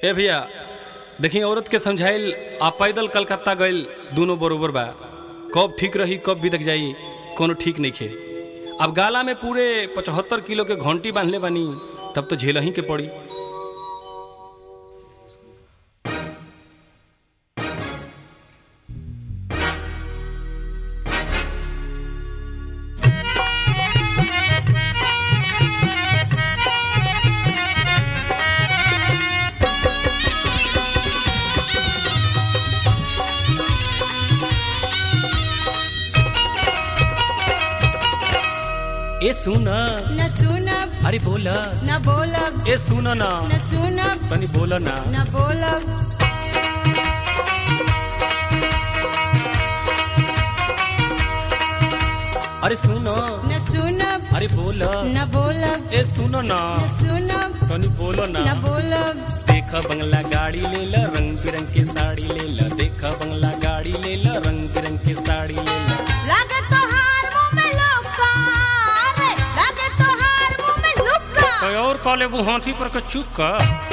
ए भैया देखी औरत के समझाइल आ पैदल कलकत्ता गइल दोनों बरोबर बा। कब ठीक रही कब बिदक जाई कोनो ठीक नहीं खे। अब गाला में पूरे 75 किलो के घंटी बांधले बानी तब तो झेलही के पड़ी। ए सुन न सुन अरे बोल न बोलब ए सुन न सुन तनी बोल ना न बोलब अरे सुन न सुन अरे बोल न बोलब ए सुन न सुन तनी बोल ना न बोलब देखा बंगला गाड़ी ले ला रंग बिरंग की साड़ी ले ला। देखा बंगला गाड़ी ले ला रंग बिरंग की साड़ी ले ला। लागे तोहार मुंह में लुक्का रे लागे तोहार मुंह में लुक्का कोई और काले वो हाथी पर का चुक्का।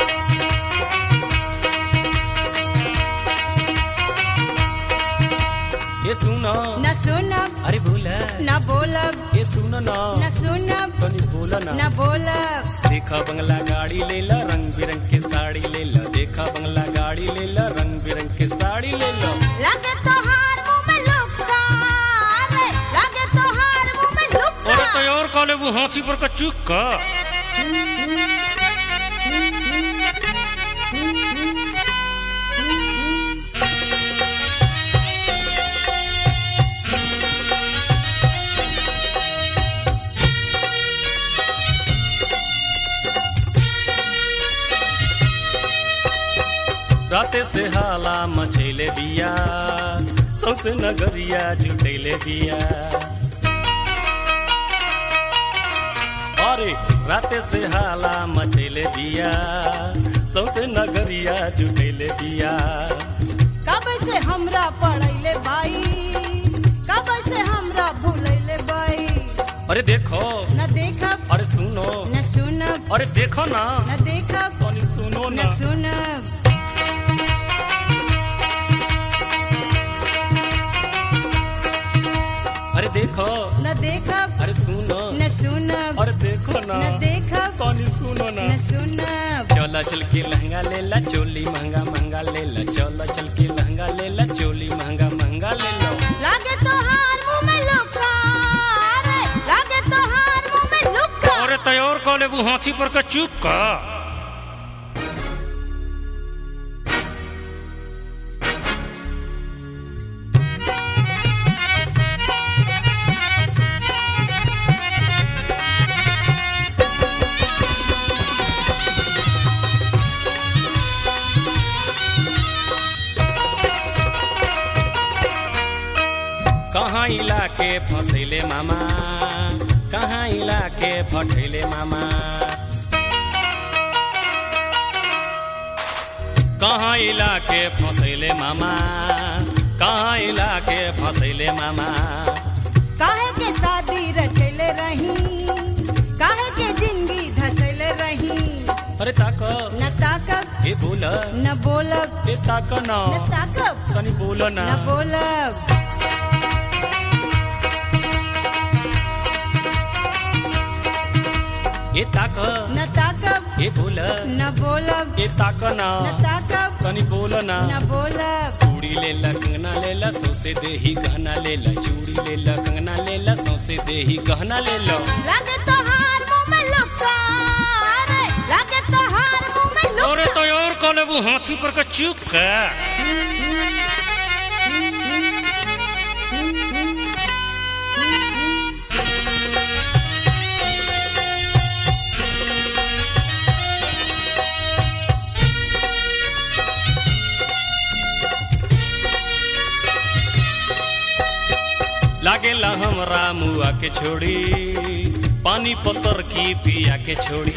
ये सुनो न सुन अरे बोल न बोलब ये सुनो ना न सुन तनी बोल ना न बोलब देखा बंगला गाड़ी ले ला रंग बिरंग की साड़ी ले ला। देखा बंगला गाड़ी ले ला रंग बिरंग की साड़ी ले ला। लागे तोहार मुंह में लुक्का रे लागे तोहार मुंह में लुक्का अरे कोई और काले वो हाथी पर का चुक्का। राते से हाला मचैले बिया सौसे नगरिया जुटैले बिया। अरे राते से हाला मचैले बिया सौसे नगरिया जुटैले बिया। कब से हमरा पढ़ैले बाई कब से हमरा भूलैले बाई। अरे देखो न देखब अरे सुनो न सुनब अरे देखो ना न देखब अरे सुनो ना न सुनब अरे देखो न देखब अरे सुनो न सुनब अरे देखो ना न देखब तनी सुनो ना न सुनब चला चल के लहंगा ले ला चोली महंगा महंगा ले ला। चला चल के लहंगा ले ला चोली महंगा महंगा ले लो। लागे तोहार मुंह में लुक्का रे लागे तोहार मुंह में लुक्का अरे तैयार काले वो हाथी पर का चुक्का। कहाँ इलाके फसैले मामा कहाँ इलाके फटैले मामा। कहाँ इलाके फसैले मामा कहाँ इलाके फसैले मामा। काहे के शादी रचैले रही काहे के जिंदगी धसैले रही। अरे ताक न ताकब ए बोल न बोलब ए ताक ना न ताकब तनी बोल ना न बोलब ए ताक न ताकब ए बोल न बोलब ए ताक ना न ताकब तनी बोल ना न बोलब चूड़ी ले ला कंगना ले ला सौसे देही गहना ले ला। चूड़ी ले ला कंगना ले ला सौसे देही गहना ले लो। लागे तोहार मुंह में लुक्का रे लागे तोहार मुंह में लुक्का अरे तो और काले वो हाथी पर का चुक्का। लागेला हमरा मुआ के छोड़ी पानी पत्थर की पिया के छोड़ी।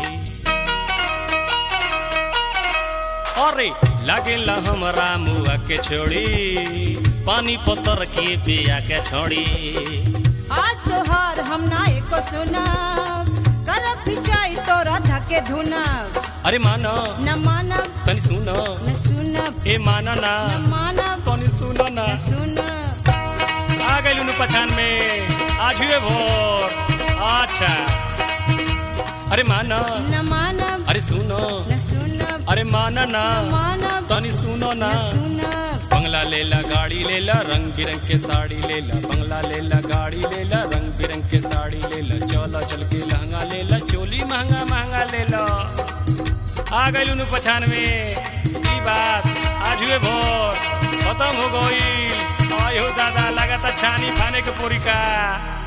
अरे लागेला हमरा मुआ के छोड़ी पानी पत्थर की पिया के छोड़ी। आज तोहार हम ना एको सुनब करब पिचाई तोरा धके धुनब अरे माना न मानब तनी सुनो न सुनब ए माना ना न मानब तनी सुनो ना न सुनब। आ गइल नु पहचान में आज हुए भोर अच्छा अरे माना न मानब अरे सुनो न सुनब अरे माना ना न मानब तनी सुनो ना न सुनब। बंगला लेला गाड़ी लेला रंग बिरंग के साड़ी लेला बंगला लेला गाड़ी लेला रंग बिरंग के साड़ी लेला चला चल के लहंगा लेला चोली महंगा महंगा लेला आ गइल नु पहचान में ई बात आज हुए भोर खत्म हो गई आयो दादा लगाता छानी खाने के पोरी का।